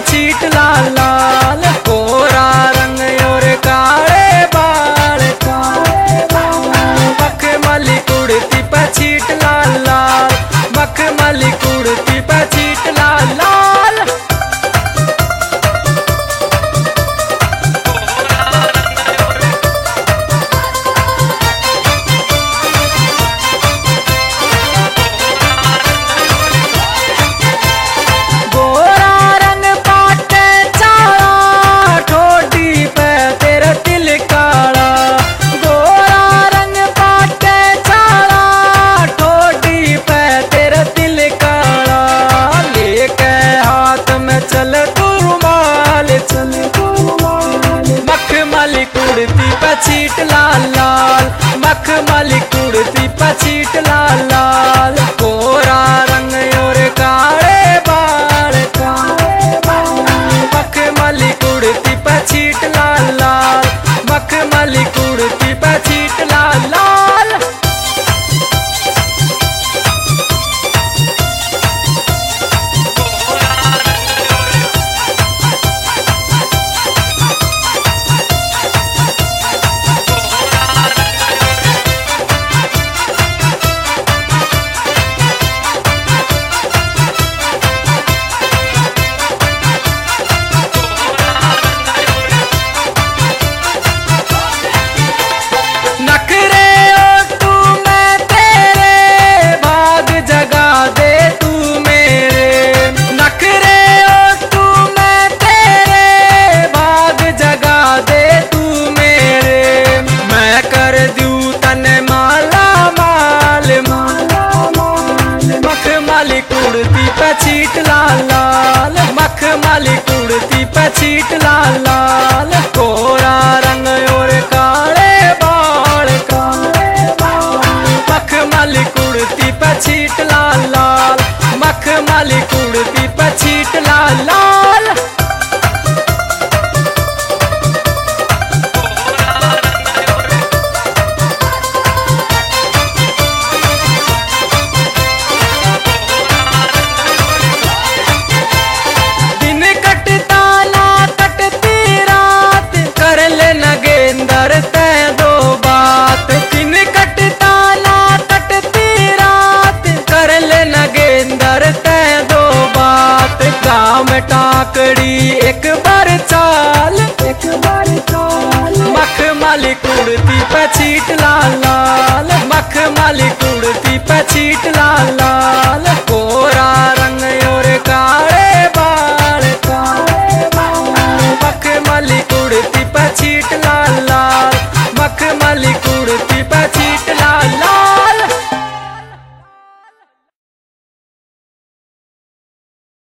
छीट लाल लाल, गोरा रंग और काले बाल, मखमली कुर्ती पे छीट लाल लाल, मखमली कुर्ती पे छीट लाल लाल। मखमली कुर्ती पे छीट लाल लाल, मखमली कुर्ती पे छीट लाल लाल, गोरा रंग और काले बाल, मखमली कुर्ती पे छीट लाल लाल, मखमली कुर्ती पे छीट लाल लाल। मखमली कुर्ती पे छीट लाल लाल, मखमली कुर्ती पे छीट लाल लाल, गोरा रंग और काले बाल, मखमली कुर्ती पे छीट लाल लाल, मखमली कुर्ती पे छीट लाल लाल। टाकड़ी एक बार चाल, मखमली कुर्ती पे छीट लाल लाल, मखमली कुर्ती पे छीट लाल लाल।